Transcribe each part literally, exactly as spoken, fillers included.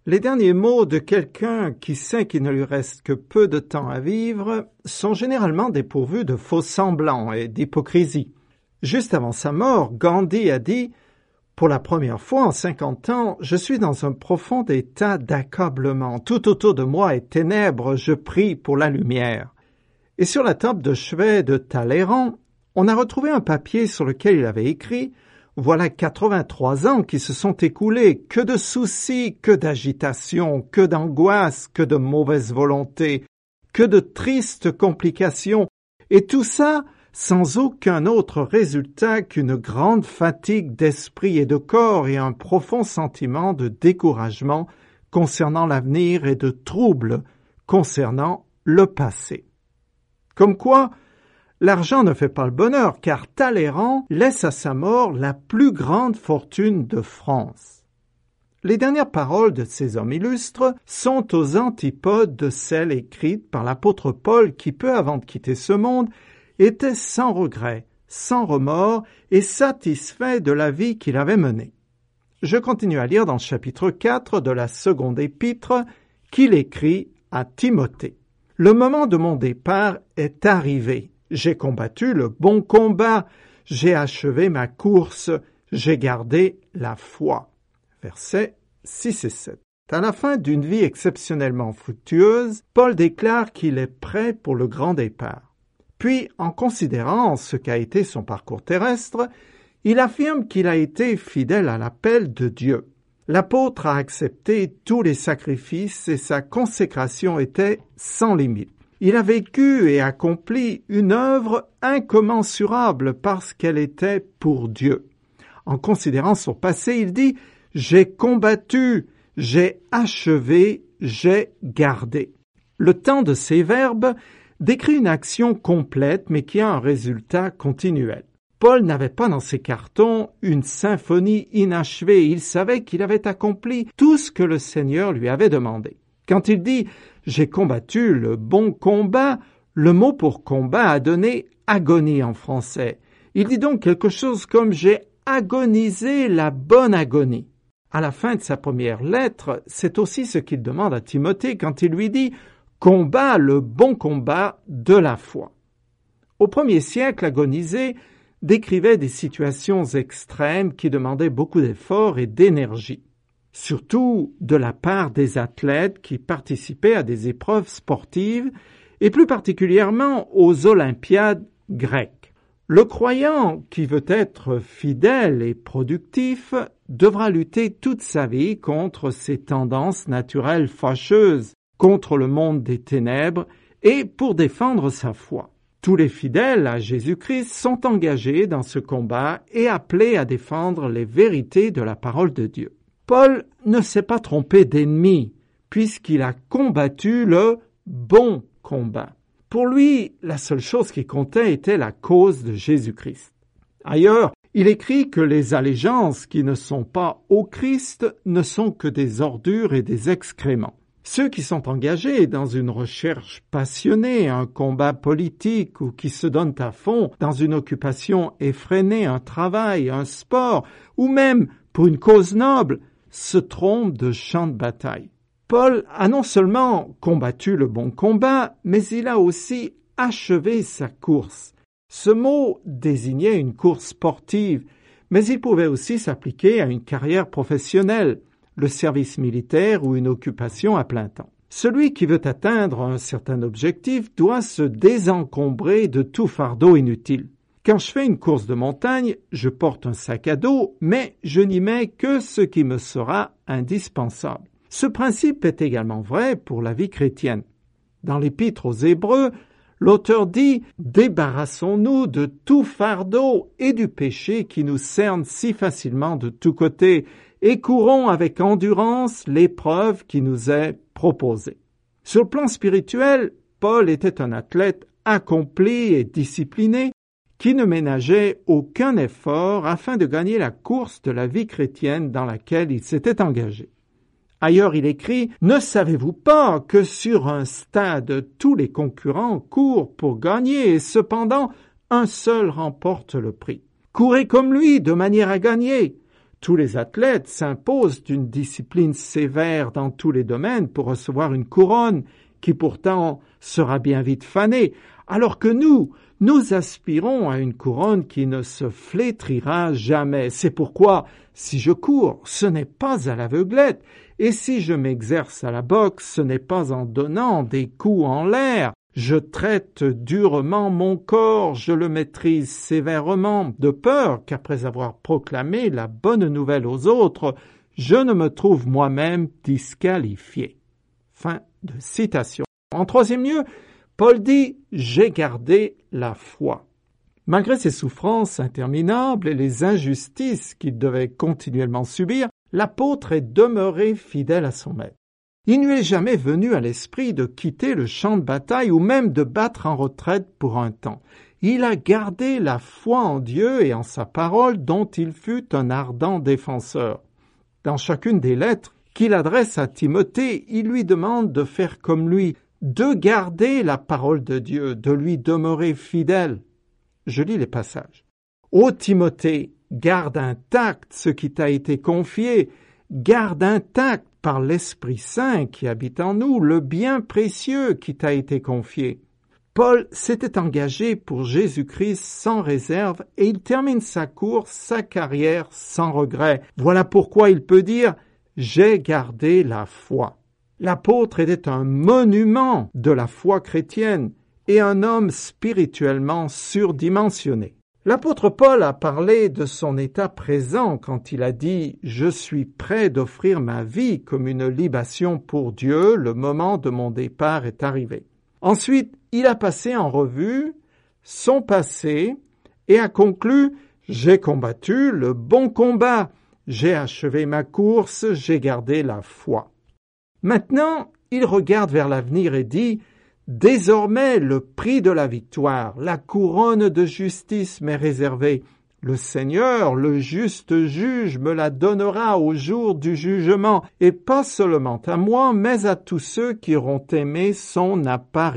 Les derniers mots de quelqu'un qui sait qu'il ne lui reste que peu de temps à vivre sont généralement dépourvus de faux semblants et d'hypocrisie. Juste avant sa mort, Gandhi a dit « Pour la première fois en cinquante ans, je suis dans un profond état d'accablement. Tout autour de moi est ténèbres, je prie pour la lumière. » Et sur la table de chevet de Talleyrand, on a retrouvé un papier sur lequel il avait écrit « Voilà quatre-vingt-trois ans qui se sont écoulés, que de soucis, que d'agitation, que d'angoisse, que de mauvaise volonté, que de tristes complications, et tout ça sans aucun autre résultat qu'une grande fatigue d'esprit et de corps et un profond sentiment de découragement concernant l'avenir et de trouble concernant le passé. » Comme quoi, l'argent ne fait pas le bonheur, car Talleyrand laisse à sa mort la plus grande fortune de France. Les dernières paroles de ces hommes illustres sont aux antipodes de celles écrites par l'apôtre Paul qui, peu avant de quitter ce monde, était sans regret, sans remords et satisfait de la vie qu'il avait menée. Je continue à lire dans le chapitre quatre de la seconde épître qu'il écrit à Timothée. « Le moment de mon départ est arrivé. J'ai combattu le bon combat, j'ai achevé ma course, j'ai gardé la foi. » Versets six et sept. À la fin d'une vie exceptionnellement fructueuse, Paul déclare qu'il est prêt pour le grand départ. Puis, en considérant ce qu'a été son parcours terrestre, il affirme qu'il a été fidèle à l'appel de Dieu. L'apôtre a accepté tous les sacrifices et sa consécration était sans limite. Il a vécu et accompli une œuvre incommensurable parce qu'elle était pour Dieu. En considérant son passé, il dit « J'ai combattu, j'ai achevé, j'ai gardé ». Le temps de ces verbes décrit une action complète mais qui a un résultat continuel. Paul n'avait pas dans ses cartons une symphonie inachevée. Il savait qu'il avait accompli tout ce que le Seigneur lui avait demandé. Quand il dit « j'ai combattu le bon combat », le mot pour combat a donné agonie en français. Il dit donc quelque chose comme « j'ai agonisé la bonne agonie ». À la fin de sa première lettre, c'est aussi ce qu'il demande à Timothée quand il lui dit « combat le bon combat de la foi ». Au premier siècle, agoniser décrivait des situations extrêmes qui demandaient beaucoup d'efforts et d'énergie, surtout de la part des athlètes qui participaient à des épreuves sportives et plus particulièrement aux Olympiades grecques. Le croyant qui veut être fidèle et productif devra lutter toute sa vie contre ces tendances naturelles fâcheuses, contre le monde des ténèbres et pour défendre sa foi. Tous les fidèles à Jésus-Christ sont engagés dans ce combat et appelés à défendre les vérités de la parole de Dieu. Paul ne s'est pas trompé d'ennemi, puisqu'il a combattu le bon combat. Pour lui, la seule chose qui comptait était la cause de Jésus-Christ. Ailleurs, il écrit que les allégeances qui ne sont pas au Christ ne sont que des ordures et des excréments. Ceux qui sont engagés dans une recherche passionnée, un combat politique ou qui se donnent à fond dans une occupation effrénée, un travail, un sport ou même pour une cause noble, se trompent de champ de bataille. Paul a non seulement combattu le bon combat, mais il a aussi achevé sa course. Ce mot désignait une course sportive, mais il pouvait aussi s'appliquer à une carrière professionnelle, le service militaire ou une occupation à plein temps. Celui qui veut atteindre un certain objectif doit se désencombrer de tout fardeau inutile. Quand je fais une course de montagne, je porte un sac à dos, mais je n'y mets que ce qui me sera indispensable. Ce principe est également vrai pour la vie chrétienne. Dans l'Épître aux Hébreux, l'auteur dit « Débarrassons-nous de tout fardeau et du péché qui nous cerne si facilement de tous côtés, et courons avec endurance l'épreuve qui nous est proposée. » Sur le plan spirituel, Paul était un athlète accompli et discipliné qui ne ménageait aucun effort afin de gagner la course de la vie chrétienne dans laquelle il s'était engagé. Ailleurs, il écrit « Ne savez-vous pas que sur un stade, tous les concurrents courent pour gagner et cependant, un seul remporte le prix. Courez comme lui de manière à gagner. Tous les athlètes s'imposent une discipline sévère dans tous les domaines pour recevoir une couronne qui pourtant sera bien vite fanée, alors que nous, nous aspirons à une couronne qui ne se flétrira jamais. C'est pourquoi, si je cours, ce n'est pas à l'aveuglette, et si je m'exerce à la boxe, ce n'est pas en donnant des coups en l'air. Je traite durement mon corps, je le maîtrise sévèrement, de peur qu'après avoir proclamé la bonne nouvelle aux autres, je ne me trouve moi-même disqualifié. Fin de citation. En troisième lieu, Paul dit « J'ai gardé la foi ». Malgré ses souffrances interminables et les injustices qu'il devait continuellement subir, l'apôtre est demeuré fidèle à son maître. Il ne lui est jamais venu à l'esprit de quitter le champ de bataille ou même de battre en retraite pour un temps. Il a gardé la foi en Dieu et en sa parole dont il fut un ardent défenseur. Dans chacune des lettres qu'il adresse à Timothée, il lui demande de faire comme lui, de garder la parole de Dieu, de lui demeurer fidèle. Je lis les passages. Ô Timothée, garde intact ce qui t'a été confié, garde intact par l'Esprit Saint qui habite en nous le bien précieux qui t'a été confié. Paul s'était engagé pour Jésus-Christ sans réserve et il termine sa course, sa carrière sans regret. Voilà pourquoi il peut dire « J'ai gardé la foi ». L'apôtre était un monument de la foi chrétienne et un homme spirituellement surdimensionné. L'apôtre Paul a parlé de son état présent quand il a dit « Je suis prêt d'offrir ma vie comme une libation pour Dieu, le moment de mon départ est arrivé ». Ensuite, il a passé en revue son passé et a conclu « J'ai combattu le bon combat, j'ai achevé ma course, j'ai gardé la foi ». Maintenant, il regarde vers l'avenir et dit « Désormais, le prix de la victoire, la couronne de justice m'est réservée. Le Seigneur, le juste juge, me la donnera au jour du jugement, et pas seulement à moi, mais à tous ceux qui auront aimé son apparition. »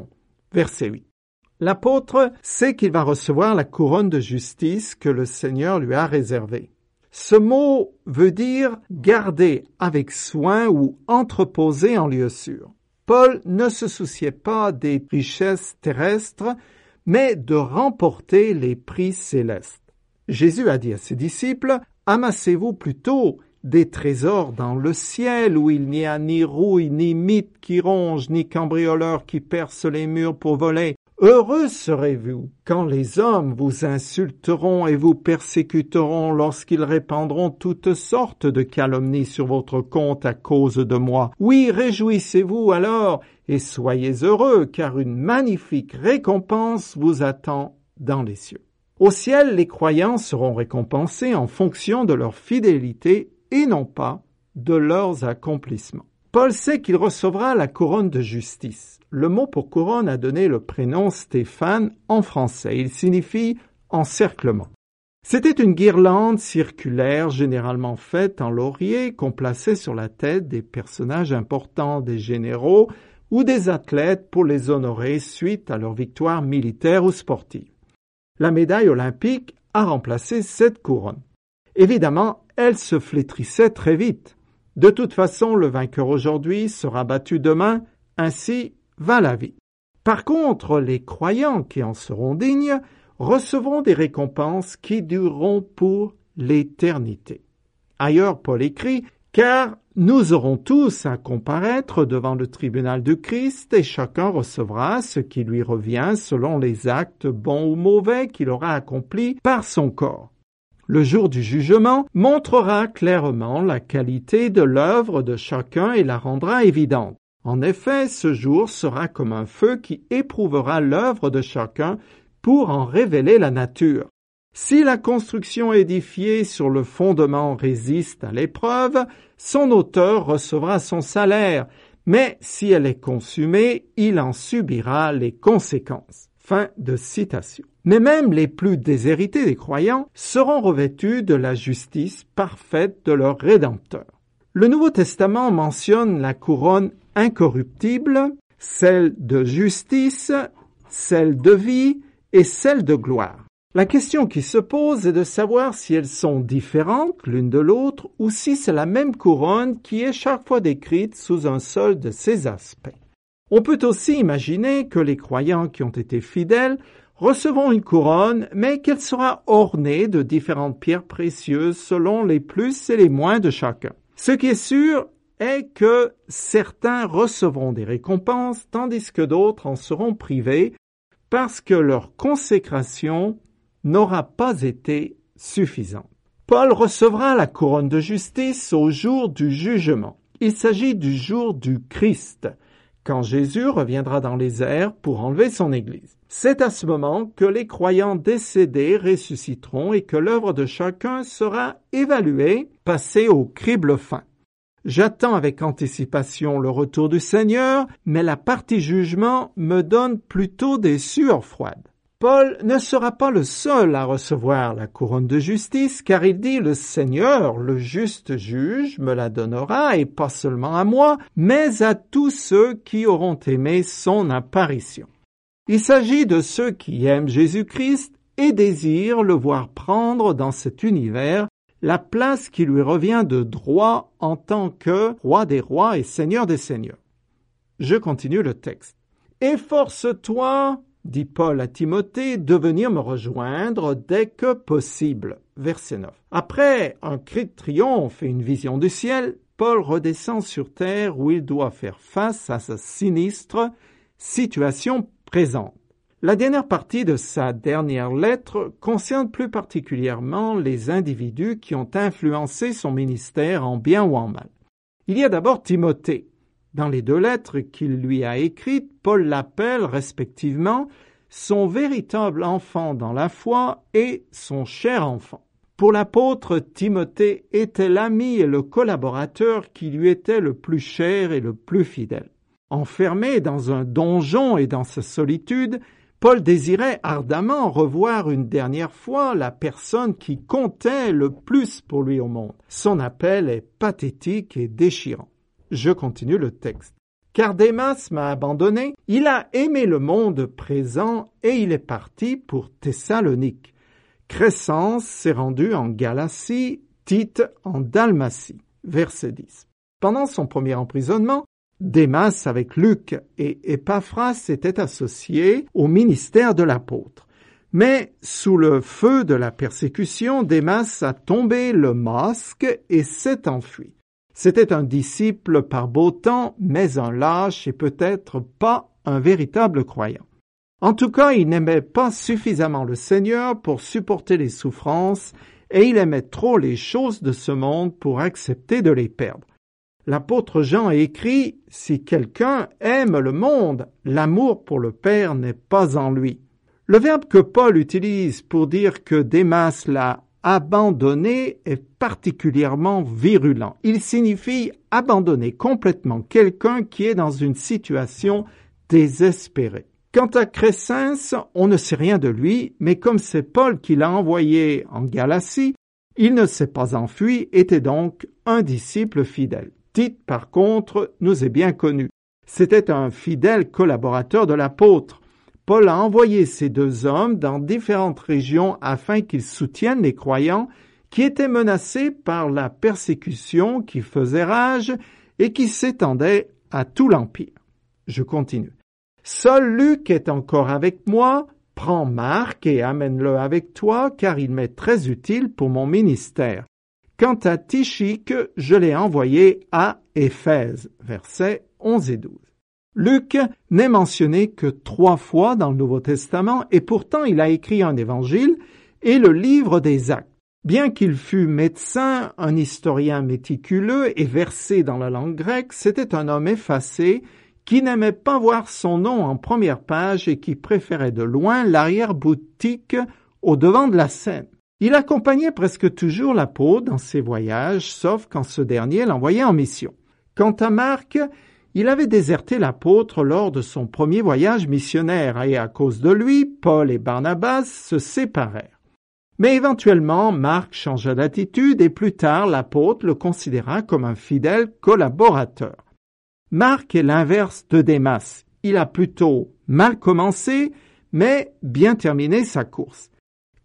Verset huit. L'apôtre sait qu'il va recevoir la couronne de justice que le Seigneur lui a réservée. Ce mot veut dire garder avec soin ou entreposer en lieu sûr. Paul ne se souciait pas des richesses terrestres, mais de remporter les prix célestes. Jésus a dit à ses disciples, « Amassez-vous plutôt des trésors dans le ciel où il n'y a ni rouille, ni mite qui ronge, ni cambrioleur qui perce les murs pour voler. Heureux serez-vous quand les hommes vous insulteront et vous persécuteront lorsqu'ils répandront toutes sortes de calomnies sur votre compte à cause de moi. Oui, réjouissez-vous alors et soyez heureux, car une magnifique récompense vous attend dans les cieux. » Au ciel, les croyants seront récompensés en fonction de leur fidélité et non pas de leurs accomplissements. Paul sait qu'il recevra la couronne de justice. Le mot pour couronne a donné le prénom Stéphane en français. Il signifie encerclement. C'était une guirlande circulaire généralement faite en laurier qu'on plaçait sur la tête des personnages importants, des généraux ou des athlètes pour les honorer suite à leur victoire militaire ou sportive. La médaille olympique a remplacé cette couronne. Évidemment, elle se flétrissait très vite. De toute façon, le vainqueur aujourd'hui sera battu demain, ainsi va la vie. Par contre, les croyants qui en seront dignes recevront des récompenses qui dureront pour l'éternité. Ailleurs, Paul écrit « Car nous aurons tous à comparaître devant le tribunal de Christ et chacun recevra ce qui lui revient selon les actes bons ou mauvais qu'il aura accomplis par son corps. » Le jour du jugement montrera clairement la qualité de l'œuvre de chacun et la rendra évidente. En effet, ce jour sera comme un feu qui éprouvera l'œuvre de chacun pour en révéler la nature. Si la construction édifiée sur le fondement résiste à l'épreuve, son auteur recevra son salaire, mais si elle est consumée, il en subira les conséquences. Fin de citation. Mais même les plus déshérités des croyants seront revêtus de la justice parfaite de leur Rédempteur. Le Nouveau Testament mentionne la couronne incorruptible, celle de justice, celle de vie et celle de gloire. La question qui se pose est de savoir si elles sont différentes l'une de l'autre ou si c'est la même couronne qui est chaque fois décrite sous un seul de ces aspects. On peut aussi imaginer que les croyants qui ont été fidèles recevront une couronne, mais qu'elle sera ornée de différentes pierres précieuses selon les plus et les moins de chacun. Ce qui est sûr est que certains recevront des récompenses, tandis que d'autres en seront privés parce que leur consécration n'aura pas été suffisante. Paul recevra la couronne de justice au jour du jugement. Il s'agit du jour du Christ, quand Jésus reviendra dans les airs pour enlever son Église. C'est à ce moment que les croyants décédés ressusciteront et que l'œuvre de chacun sera évaluée, passée au crible fin. J'attends avec anticipation le retour du Seigneur, mais la partie jugement me donne plutôt des sueurs froides. Paul ne sera pas le seul à recevoir la couronne de justice, car il dit « Le Seigneur, le juste juge, me la donnera, et pas seulement à moi, mais à tous ceux qui auront aimé son apparition. » Il s'agit de ceux qui aiment Jésus-Christ et désirent le voir prendre dans cet univers la place qui lui revient de droit en tant que roi des rois et seigneur des seigneurs. Je continue le texte. « Efforce-toi, dit Paul à Timothée, de venir me rejoindre dès que possible. » Verset neuf. Après un cri de triomphe et une vision du ciel, Paul redescend sur terre où il doit faire face à sa sinistre situation présente. La dernière partie de sa dernière lettre concerne plus particulièrement les individus qui ont influencé son ministère en bien ou en mal. Il y a d'abord Timothée. Dans les deux lettres qu'il lui a écrites, Paul l'appelle respectivement son véritable enfant dans la foi et son cher enfant. Pour l'apôtre, Timothée était l'ami et le collaborateur qui lui était le plus cher et le plus fidèle. Enfermé dans un donjon et dans sa solitude, Paul désirait ardemment revoir une dernière fois la personne qui comptait le plus pour lui au monde. Son appel est pathétique et déchirant. Je continue le texte. « Car Démas m'a abandonné, il a aimé le monde présent et il est parti pour Thessalonique. Crescence s'est rendu en Galatie, Tite en Dalmatie. » Verset dix. Pendant son premier emprisonnement, Démas avec Luc et Épaphras s'étaient associés au ministère de l'apôtre. Mais sous le feu de la persécution, Démas a tombé le masque et s'est enfui. C'était un disciple par beau temps, mais un lâche et peut-être pas un véritable croyant. En tout cas, il n'aimait pas suffisamment le Seigneur pour supporter les souffrances et il aimait trop les choses de ce monde pour accepter de les perdre. L'apôtre Jean a écrit « Si quelqu'un aime le monde, l'amour pour le Père n'est pas en lui. » Le verbe que Paul utilise pour dire que Démas l'a abandonné est particulièrement virulent. Il signifie abandonner complètement quelqu'un qui est dans une situation désespérée. Quant à Crescence, on ne sait rien de lui, mais comme c'est Paul qui l'a envoyé en Galatie, il ne s'est pas enfui, était donc un disciple fidèle. Tite, par contre, nous est bien connu. C'était un fidèle collaborateur de l'apôtre. Paul a envoyé ces deux hommes dans différentes régions afin qu'ils soutiennent les croyants qui étaient menacés par la persécution qui faisait rage et qui s'étendait à tout l'Empire. Je continue. Seul Luc est encore avec moi. Prends Marc et amène-le avec toi, car il m'est très utile pour mon ministère. Quant à Tychique, je l'ai envoyé à Éphèse. Versets onze et douze. Luc n'est mentionné que trois fois dans le Nouveau Testament et pourtant il a écrit un évangile et le livre des Actes. Bien qu'il fût médecin, un historien méticuleux et versé dans la langue grecque, c'était un homme effacé qui n'aimait pas voir son nom en première page et qui préférait de loin l'arrière-boutique au devant de la scène. Il accompagnait presque toujours l'apôtre dans ses voyages, sauf quand ce dernier l'envoyait en mission. Quant à Marc, il avait déserté l'apôtre lors de son premier voyage missionnaire et à cause de lui, Paul et Barnabas se séparèrent. Mais éventuellement, Marc changea d'attitude et plus tard, l'apôtre le considéra comme un fidèle collaborateur. Marc est l'inverse de Démas. Il a plutôt mal commencé, mais bien terminé sa course.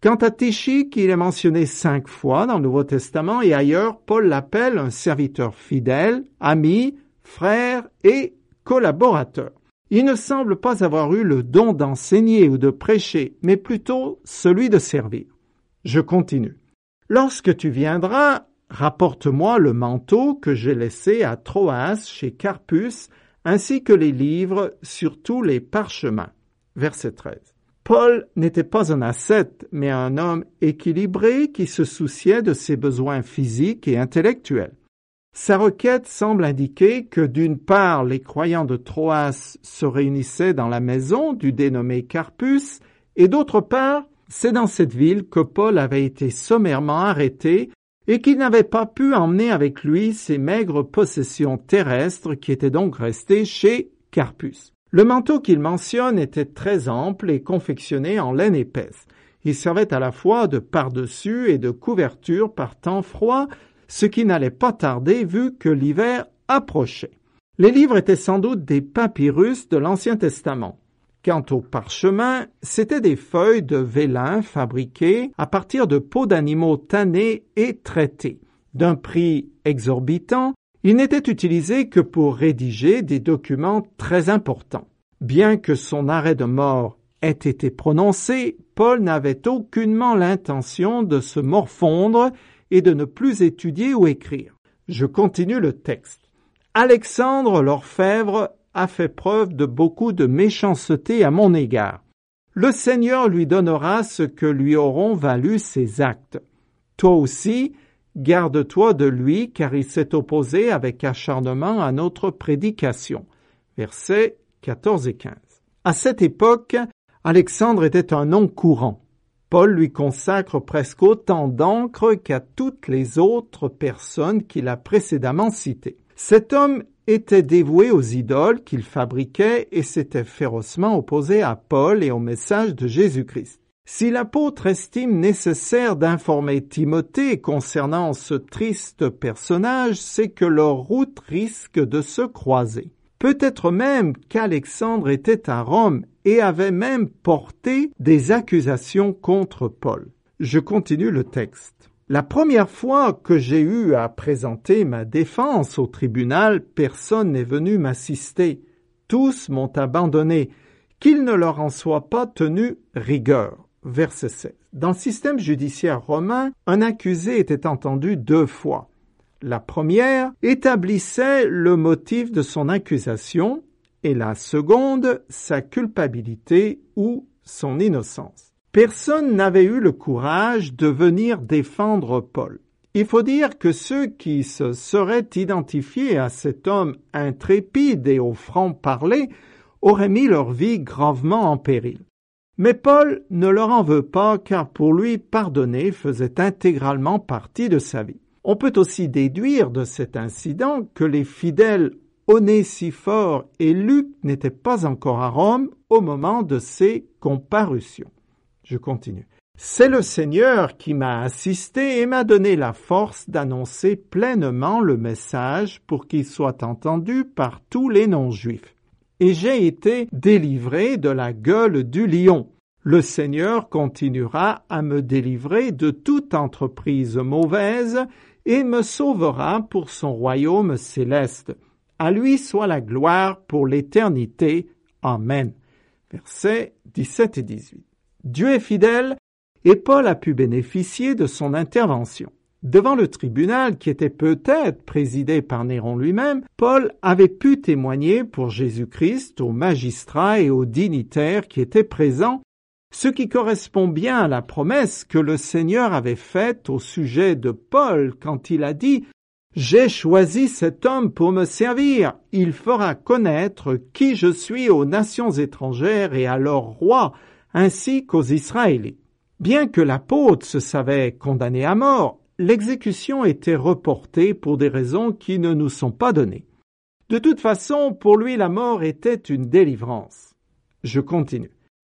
Quant à Tychik, il est mentionné cinq fois dans le Nouveau Testament et ailleurs, Paul l'appelle un serviteur fidèle, ami, frère et collaborateur. Il ne semble pas avoir eu le don d'enseigner ou de prêcher, mais plutôt celui de servir. Je continue. Lorsque tu viendras, rapporte-moi le manteau que j'ai laissé à Troas chez Carpus, ainsi que les livres, surtout les parchemins. Verset treize. Paul n'était pas un ascète, mais un homme équilibré qui se souciait de ses besoins physiques et intellectuels. Sa requête semble indiquer que d'une part, les croyants de Troas se réunissaient dans la maison du dénommé Carpus, et d'autre part, c'est dans cette ville que Paul avait été sommairement arrêté et qu'il n'avait pas pu emmener avec lui ses maigres possessions terrestres qui étaient donc restées chez Carpus. Le manteau qu'il mentionne était très ample et confectionné en laine épaisse. Il servait à la fois de pardessus et de couverture par temps froid, ce qui n'allait pas tarder vu que l'hiver approchait. Les livres étaient sans doute des papyrus de l'Ancien Testament. Quant aux parchemins, c'étaient des feuilles de vélin fabriquées à partir de peaux d'animaux tannés et traités. D'un prix exorbitant, il n'était utilisé que pour rédiger des documents très importants. Bien que son arrêt de mort ait été prononcé, Paul n'avait aucunement l'intention de se morfondre et de ne plus étudier ou écrire. Je continue le texte. Alexandre l'orfèvre a fait preuve de beaucoup de méchanceté à mon égard. Le Seigneur lui donnera ce que lui auront valu ses actes. Toi aussi, garde-toi de lui, car il s'est opposé avec acharnement à notre prédication. Versets quatorze et quinze. À cette époque, Alexandre était un nom courant. Paul lui consacre presque autant d'encre qu'à toutes les autres personnes qu'il a précédemment citées. Cet homme était dévoué aux idoles qu'il fabriquait et s'était férocement opposé à Paul et au message de Jésus-Christ. Si l'apôtre estime nécessaire d'informer Timothée concernant ce triste personnage, c'est que leur route risque de se croiser. Peut-être même qu'Alexandre était à Rome et avait même porté des accusations contre Paul. Je continue le texte. La première fois que j'ai eu à présenter ma défense au tribunal, personne n'est venu m'assister. Tous m'ont abandonné. Qu'il ne leur en soit pas tenu rigueur. Verset sept. Dans le système judiciaire romain, un accusé était entendu deux fois. La première établissait le motif de son accusation et la seconde, sa culpabilité ou son innocence. Personne n'avait eu le courage de venir défendre Paul. Il faut dire que ceux qui se seraient identifiés à cet homme intrépide et au franc-parler auraient mis leur vie gravement en péril. Mais Paul ne leur en veut pas, car pour lui, pardonner faisait intégralement partie de sa vie. On peut aussi déduire de cet incident que les fidèles Onésiphore et Luc n'étaient pas encore à Rome au moment de ces comparutions. Je continue. C'est le Seigneur qui m'a assisté et m'a donné la force d'annoncer pleinement le message pour qu'il soit entendu par tous les non-juifs. Et j'ai été délivré de la gueule du lion. Le Seigneur continuera à me délivrer de toute entreprise mauvaise et me sauvera pour son royaume céleste. À lui soit la gloire pour l'éternité. Amen. Versets dix-sept et dix-huit. Dieu est fidèle et Paul a pu bénéficier de son intervention. Devant le tribunal, qui était peut-être présidé par Néron lui-même, Paul avait pu témoigner pour Jésus-Christ aux magistrats et aux dignitaires qui étaient présents, ce qui correspond bien à la promesse que le Seigneur avait faite au sujet de Paul quand il a dit « J'ai choisi cet homme pour me servir. Il fera connaître qui je suis aux nations étrangères et à leurs rois, ainsi qu'aux Israélites. » Bien que l'apôtre se savait condamné à mort, l'exécution était reportée pour des raisons qui ne nous sont pas données. De toute façon, pour lui, la mort était une délivrance. Je continue.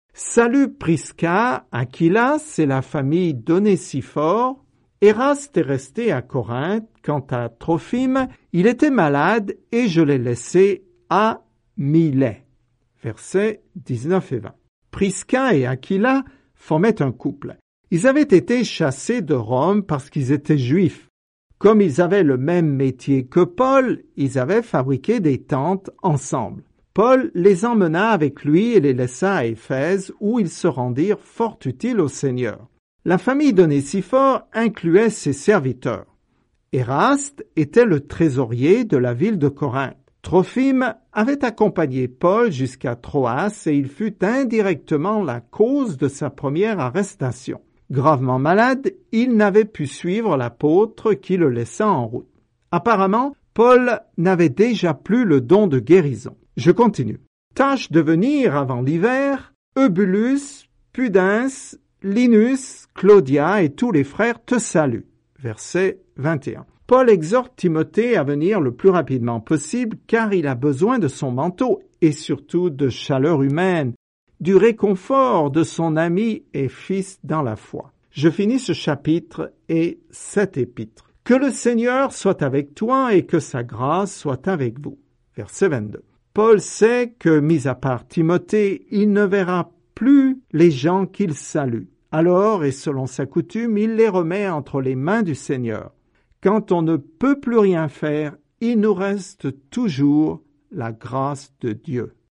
Salut Prisca, Aquilas et la famille d'Onésiphore. Éraste est resté à Corinthe. Quant à Trophime, il était malade et je l'ai laissé à Milet. Versets dix-neuf et vingt. Prisca et Aquila formaient un couple. Ils avaient été chassés de Rome parce qu'ils étaient juifs. Comme ils avaient le même métier que Paul, ils avaient fabriqué des tentes ensemble. Paul les emmena avec lui et les laissa à Éphèse, où ils se rendirent fort utiles au Seigneur. La famille d'Onésiphore incluait ses serviteurs. Éraste était le trésorier de la ville de Corinthe. Trophime avait accompagné Paul jusqu'à Troas et il fut indirectement la cause de sa première arrestation. Gravement malade, il n'avait pu suivre l'apôtre qui le laissa en route. Apparemment, Paul n'avait déjà plus le don de guérison. Je continue. Tâche de venir avant l'hiver, Eubulus, Pudens, Linus, Claudia et tous les frères te saluent. Verset vingt et un. Paul exhorte Timothée à venir le plus rapidement possible car il a besoin de son manteau et surtout de chaleur humaine, du réconfort de son ami et fils dans la foi. Je finis ce chapitre et cet épître. Que le Seigneur soit avec toi et que sa grâce soit avec vous. Verset vingt-deux. Paul sait que, mis à part Timothée, il ne verra plus les gens qu'il salue. Alors, et selon sa coutume, il les remet entre les mains du Seigneur. Quand on ne peut plus rien faire, il nous reste toujours la grâce de Dieu.